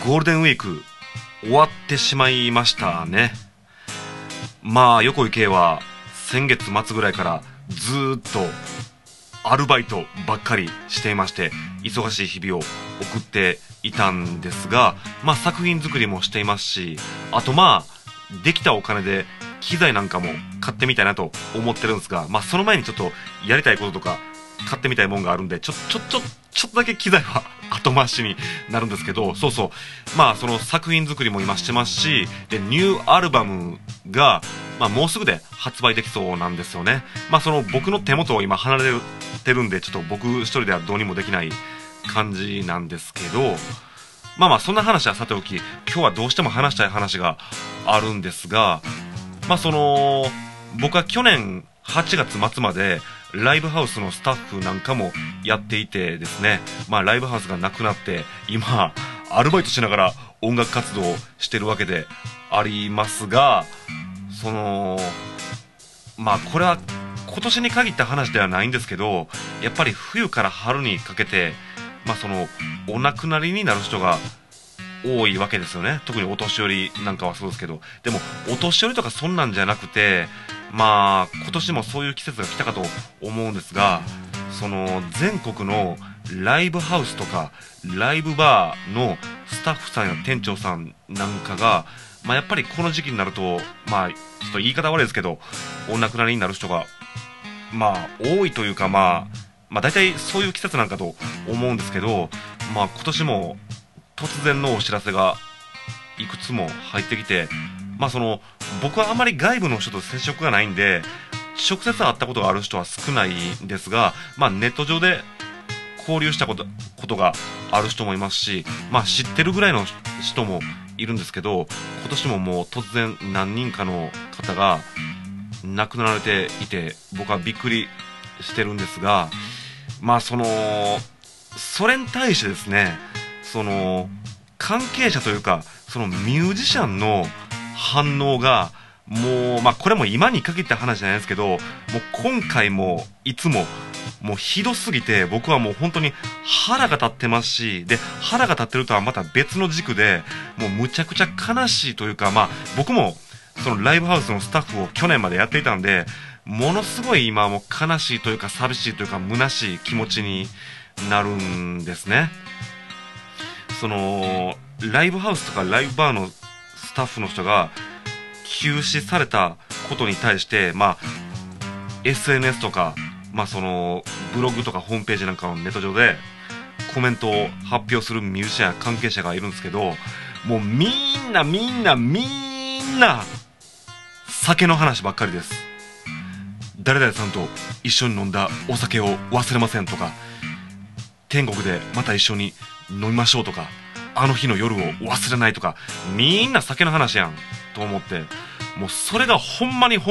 ゴールデンウィーク終わってしまいましたね。まあ横井圭は先月末ぐらいからずーっとアルバイトばっかりしていまして、忙しい日々を送っていたんですが、まあ作品作りもしていますし、あとまあできたお金で機材なんかも買ってみたいなと思ってるんですが、まあその前にちょっとやりたいこととか買ってみたいもんがあるんで、ちょっとだけ機材は後回しになるんですけど、そうそう、まあその作品作りも今してますし、でニューアルバムが、まあ、もうすぐで発売できそうなんですよね。まあその僕の手元を今離れてるんで、ちょっと僕一人ではどうにもできない感じなんですけど、まあまあそんな話はさておき、今日はどうしても話したい話があるんですが、まあその僕は去年8月末までライブハウスのスタッフなんかもやっていてですね、まあライブハウスがなくなって今アルバイトしながら音楽活動をしてるわけでありますが、そのまあこれは今年に限った話ではないんですけど、やっぱり冬から春にかけて、まあそのお亡くなりになる人が多いわけですよね。特にお年寄りなんかはそうですけど、でもお年寄りとかそんなんじゃなくて、まあ今年もそういう季節が来たかと思うんですが、その全国のライブハウスとかライブバーのスタッフさんや店長さんなんかが、まあ、やっぱりこの時期になると、まあちょっと言い方悪いですけど、お亡くなりになる人がまあ多いというか、まあ大体そういう季節なんかと思うんですけど、まあ今年も突然のお知らせがいくつも入ってきて、まあその僕はあまり外部の人と接触がないんで直接会ったことがある人は少ないんですが、まあネット上で交流したことがある人もいますし、まあ知ってるぐらいの人もいるんですけど、今年ももう突然何人かの方が亡くなられていて、僕はびっくりしてるんですが、まあそれに対してですね、その関係者というかそのミュージシャンの反応がもう、まあこれも今に限った話じゃないですけど、もう今回もいつももうひどすぎて、僕はもう本当に腹が立ってますし、で腹が立ってるとはまた別の軸でもうむちゃくちゃ悲しいというか、まあ僕もそのライブハウスのスタッフを去年までやっていたんで、ものすごい今もう悲しいというか寂しいというか虚しい気持ちになるんですね。そのライブハウスとかライブバーのスタッフの人が休止されたことに対して、まあ SNS とか、まあそのブログとかホームページなんかのネット上でコメントを発表するミュージシャンや関係者がいるんですけど、もうみんな酒の話ばっかりです。誰々さんと一緒に飲んだお酒を忘れませんとか、天国でまた一緒に飲みましょうとか、あの日の夜を忘れないとか、みんな酒の話やんと思って、もうそれがほんまに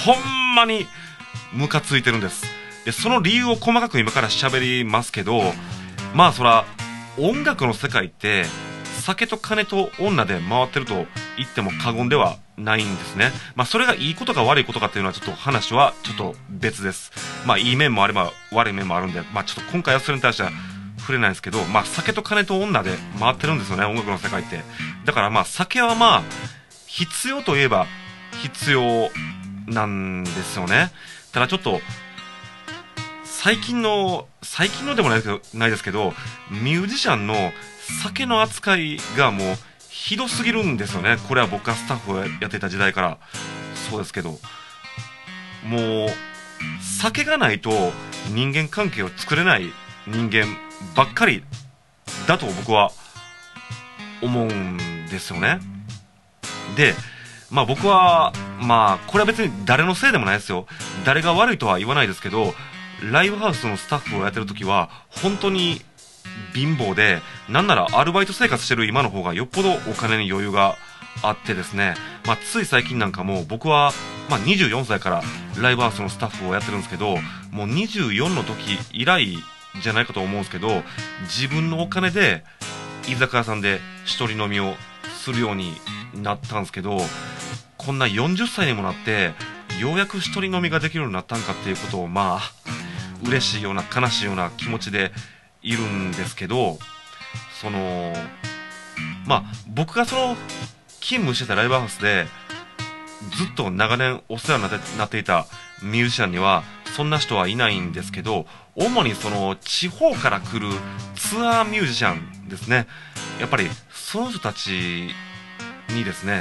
ムカついてるんです。でその理由を細かく今から喋りますけど、まあそら音楽の世界って酒と金と女で回ってると言っても過言ではないんですね。まあそれがいいことか悪いことかっていうのはちょっと話はちょっと別です。まあいい面もあれば悪い面もあるんで、まあちょっと今回はそれに対しては触れないんですけど、まあ酒と金と女で回ってるんですよね、音楽の世界って。だからまあ酒はまあ必要といえば必要なんですよね。ただちょっと最近のでもないですけど、ミュージシャンの酒の扱いがもうひどすぎるんですよね。これは僕がスタッフをやっていた時代からそうですけど、もう酒がないと人間関係を作れない人間ばっかりだと僕は思うんですよね。でまあ僕はまあこれは別に誰のせいでもないですよ。誰が悪いとは言わないですけど、ライブハウスのスタッフをやってる時は本当に貧乏で、なんならアルバイト生活してる今の方がよっぽどお金に余裕があってですね、まあ、つい最近なんかも僕は、まあ、24歳からライブハウスのスタッフをやってるんですけど、もう24の時以来じゃないかと思うんですけど、自分のお金で居酒屋さんで一人飲みをするようになったんですけど、こんな40歳にもなってようやく一人飲みができるようになったんかっていうことを、まあ嬉しいような悲しいような気持ちでいるんですけど、その僕が勤務してたライブハウスでずっと長年お世話になっていたミュージシャンにはそんな人はいないんですけど、主に地方から来るツアーミュージシャンですね。やっぱりその人たちにですね、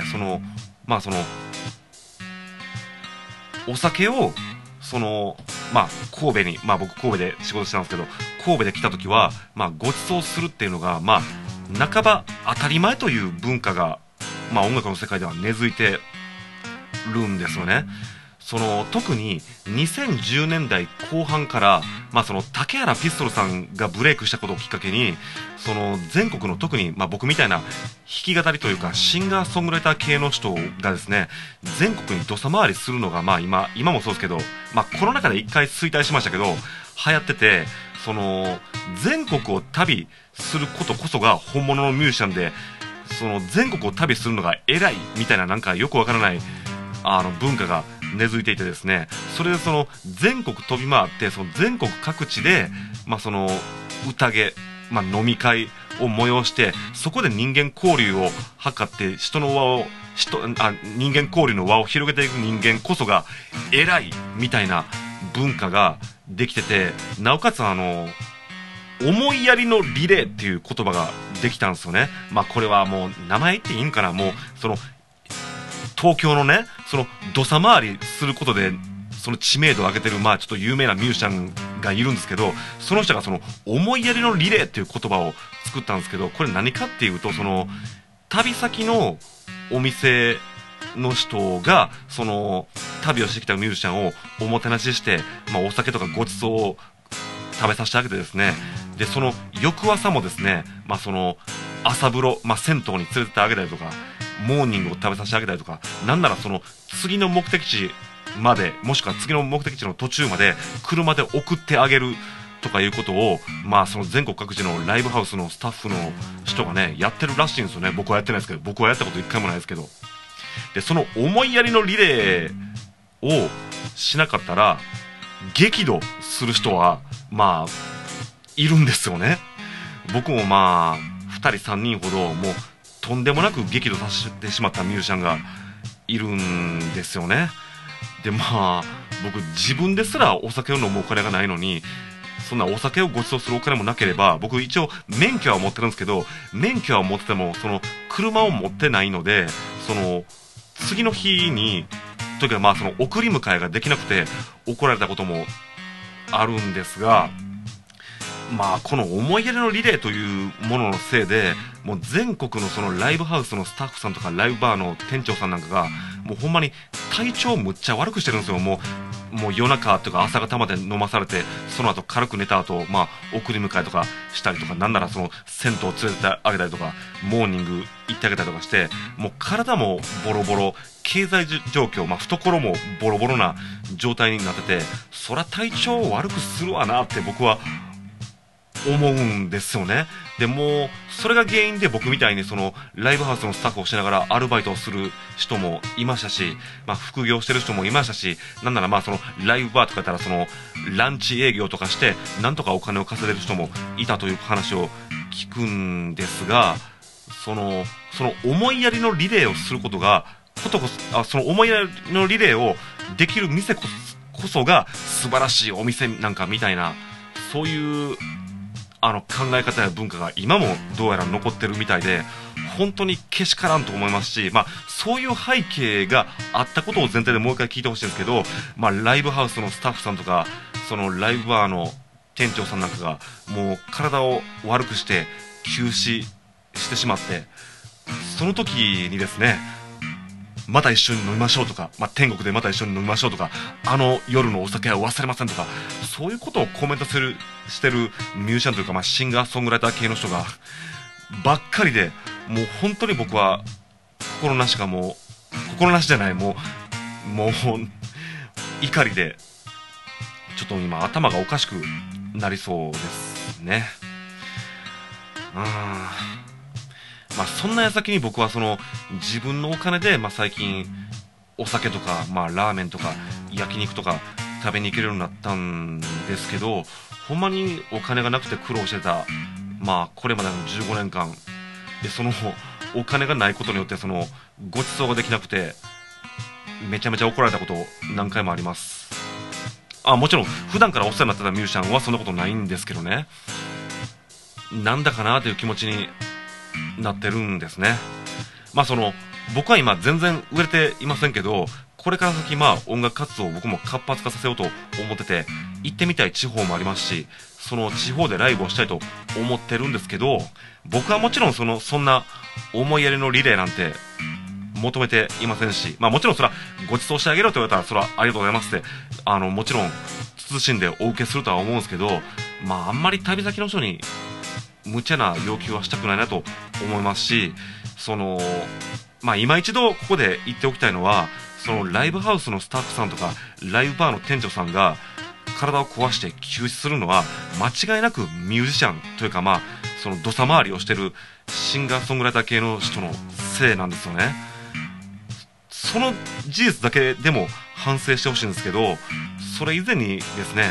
お酒を神戸に、僕神戸で仕事してたんですけど、神戸で来た時はご馳走するっていうのが半ば当たり前という文化が音楽の世界では根付いてるんですよね。特に2010年代後半から、竹原ピストルさんがブレイクしたことをきっかけに、全国の特に、僕みたいな弾き語りというかシンガーソングライター系の人がですね、全国に土佐回りするのが、今もそうですけど、コロナ禍で一回衰退しましたけど流行ってて、全国を旅することこそが本物のミュージシャンで、全国を旅するのが偉いみたいな、なんかよくわからない文化が根付いていてですね、それで全国飛び回って、全国各地で、宴、飲み会を催して、そこで人間交流を図って人間交流の輪を広げていく人間こそが偉いみたいな文化ができてて、なおかつ思いやりのリレーっていう言葉ができたんですよね。これはもう名前言っていいんかな、もう東京のね、土佐回りすることで知名度を上げてるちょっと有名なミュージシャンがいるんですけど、その人が思いやりのリレーっていう言葉を作ったんですけど、これ何かっていうと、旅先のお店の人が旅をしてきたミュージシャンをおもてなしして、お酒とかごちそうを食べさせてあげてですね、で翌朝もですね、朝風呂、銭湯に連れてってあげたりとか、モーニングを食べさせてあげたりとか、なんなら次の目的地まで、もしくは次の目的地の途中まで車で送ってあげるとかいうことを、全国各地のライブハウスのスタッフの人がねやってるらしいんですよね。僕はやってないですけど、僕はやったこと一回もないですけど。で思いやりのリレーをしなかったら激怒する人はいるんですよね。僕も2人3人ほどもうとんでもなく激怒させてしまったミュージシャンがいるんですよね。で僕自分ですらお酒を飲むお金がないのに、そんなお酒をご馳走するお金もなければ、僕一応免許は持ってるんですけど、免許は持ってても車を持ってないので、次の日にというか送り迎えができなくて怒られたこともあるんですが、この思いやりのリレーというもののせいで、もう全国のライブハウスのスタッフさんとかライブバーの店長さんなんかがもうほんまに体調むっちゃ悪くしてるんですよ。もう夜中とか朝方まで飲まされて、その後軽く寝た後、送り迎えとかしたりとか、なんなら銭湯を連れてってあげたりとか、モーニング行ってあげたりとかして、もう体もボロボロ、経済状況、懐もボロボロな状態になってて、そりゃ体調を悪くするわなって僕は思うんですよね。でもそれが原因で僕みたいにライブハウスのスタッフをしながらアルバイトをする人もいましたし、副業してる人もいましたし、なんならライブバーとかやったらランチ営業とかしてなんとかお金を稼いでる人もいたという話を聞くんですが、その思いやりのリレーをすることがその思いやりのリレーをできる店こそが素晴らしいお店なんかみたいな、そういう考え方や文化が今もどうやら残ってるみたいで、本当にけしからんと思いますし、そういう背景があったことを前提でもう一回聞いてほしいんですけど、ライブハウスのスタッフさんとかライブバーの店長さんなんかがもう体を悪くして休止してしまって、その時にですね、また一緒に飲みましょうとか、天国でまた一緒に飲みましょうとか、夜のお酒は忘れませんとか、そういうことをコメントしてるミュージシャンというか、シンガーソングライター系の人がばっかりで、もう本当に僕は心なしじゃない、もう怒りでちょっと今頭がおかしくなりそうですね。そんな矢先に僕は自分のお金で、最近お酒とか、ラーメンとか焼肉とか食べに行けるようになったんですけど、ほんまにお金がなくて苦労してた、これまでの15年間でそのお金がないことによってご馳走ができなくてめちゃめちゃ怒られたこと何回もあります。もちろん普段からお世話になってたミュージシャンはそんなことないんですけどね、なんだかなという気持ちになってるんですね。僕は今全然売れていませんけど、これから先音楽活動を僕も活発化させようと思ってて、行ってみたい地方もありますし、その地方でライブをしたいと思ってるんですけど、僕はもちろんそんな思いやりのリレーなんて求めていませんし、もちろんそれはご馳走してあげろと言われたらそれはありがとうございますってもちろん謹んでお受けするとは思うんですけど、あんまり旅先の人に無茶な要求はしたくないなと思いますし、今一度ここで言っておきたいのは、ライブハウスのスタッフさんとかライブバーの店長さんが体を壊して休止するのは間違いなくミュージシャンというか土佐回りをしてるシンガーソングライター系の人のせいなんですよね。その事実だけでも反省してほしいんですけど、それ以前にですね、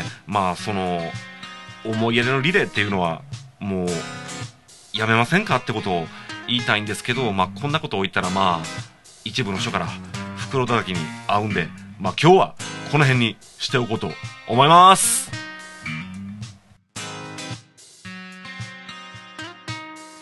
思いやりのリレーっていうのはもうやめませんかってことを言いたいんですけど、こんなことを言ったら一部の人から袋叩きに合うんで、今日はこの辺にしておこうと思います。